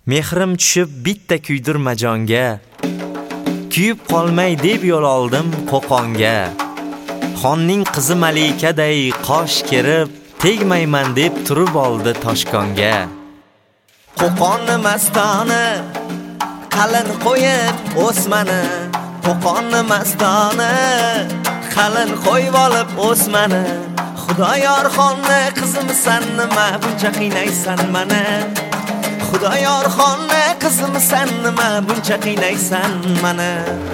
Mehrim tushib bitta kuydirma jonga, kuyib qolmay deb yo'l oldim Qo'qonga. Xonning qizi malikaday qosh kerib, tegmayman deb turib oldi Toshkonga. Qo'qonni mastoni qalin qo'yib o'smani, Qo'qonni mastoni qalin qo'yib olib o'smani. Xudoyor xonni qizimisan, nima buncha qiynaysan mani? Xudoyor xonni qizimisan, nima buncha qiynaysan mani?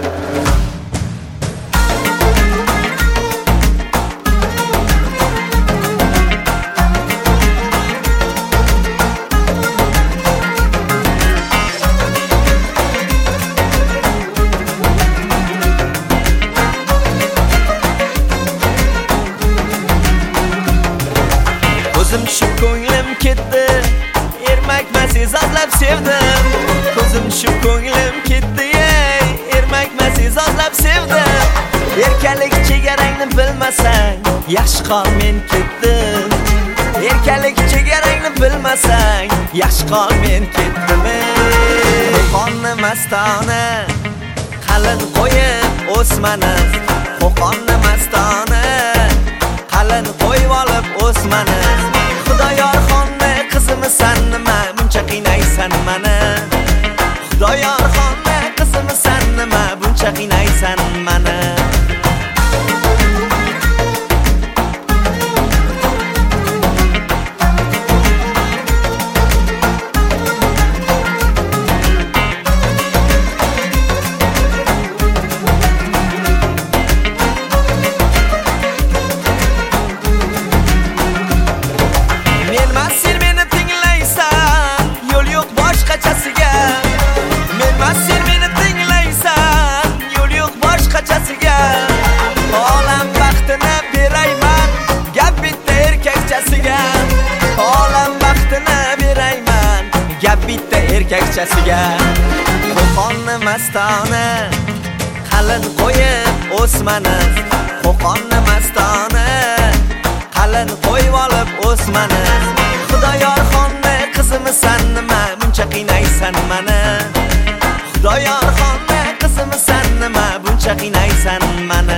Ko'zim tushib ko'nglim ketdi, ermakmas ezozlab sevdim. Ko'zim tushib ko'nglim ketdi, ermakmas ezozlab sevdim. Erkalik chegarangni bilmasang, yaxshi qol men ketdim. Erkalik chegarangni bilmasang, yaxshi qol men ketdim. Qo'qonni mastoni qalin qo'yib o'smani, Qo'qonni mastoni qalin qo'yib olib o'smani. Xudoyor xonni qizimisan, nima buncha qiynaysan mani? Xudoyor xonni qizimisan, nima buncha qiynaysan mani? Olam baxtini berayman, gap bitta erkakchasiga. Olam baxtini berayman, gap bitta erkakchasiga. Qo'qonni mastoni qalin qo'yib o'smani, Qo'qonni mastoni qalin qo'yib olib o'smani. Xudoyor xonni qizimisan, nima buncha qiynaysan mani? Xudoyor xonni qizimisan, nima buncha qiynaysan mani?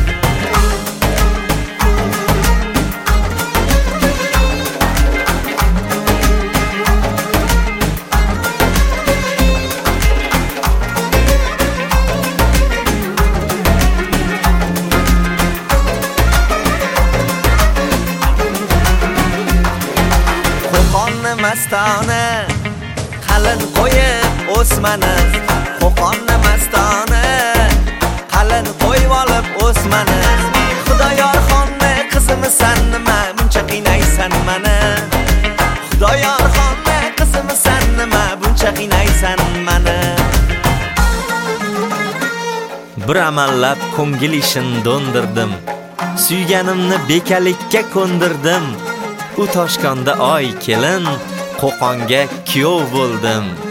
Qo'qonni mastoni qalin qo'yib o'smani, Qo'qonni mastoni qalin qo'yib olib o'smani. Xudoyor xonni qizimisan, nima buncha qiynaysan mani? Xudoyor xonni qizimisan, nima buncha qiynaysan mani? Bir amallab ko'ngil ishin do'ndirdim, suyganimni bekalikka ko'ndirdim. U Toshkonda oy kelin, Qo'qonga kuyov bo'ldim.